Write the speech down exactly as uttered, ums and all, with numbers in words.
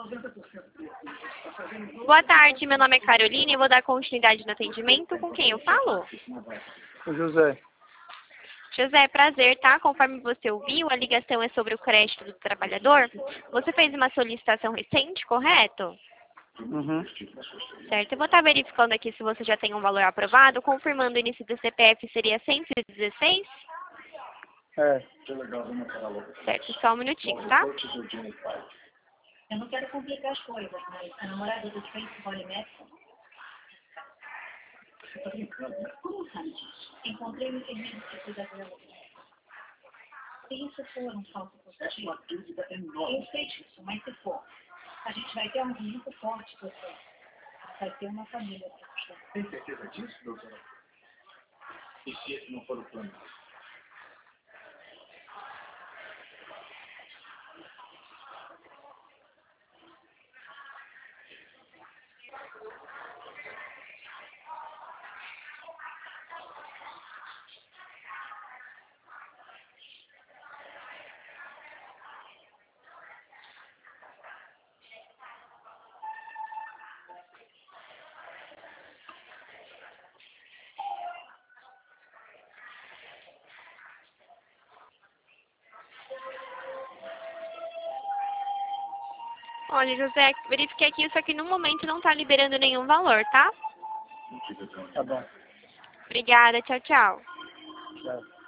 Boa tarde, meu nome é Carolina e vou dar continuidade no atendimento. Com quem eu falo? O José. José, prazer, tá? Conforme você ouviu, a ligação é sobre o crédito do trabalhador. Você fez uma solicitação recente, correto? Uhum. Certo, eu vou estar verificando aqui se você já tem um valor aprovado, confirmando o início do C P F seria cento e dezesseis? É. Certo, só um minutinho, tá? Eu não quero complicar as coisas, mas a namorada do Frank Holly Madison... Você tá brincando, né? Como sabe disso? Encontrei um enfermeiro que cuida dela. Se isso for um falso positivo... Uma dúvida enorme. Eu sei disso, mas se for, a gente vai ter algo muito forte com você. Vai ter uma família para você. Tem certeza disso, doutora? E se esse não for o plano? Olha, José, verifiquei aqui, só que no momento não está liberando nenhum valor, tá? Tá bom. Obrigada, tchau, tchau. Tchau.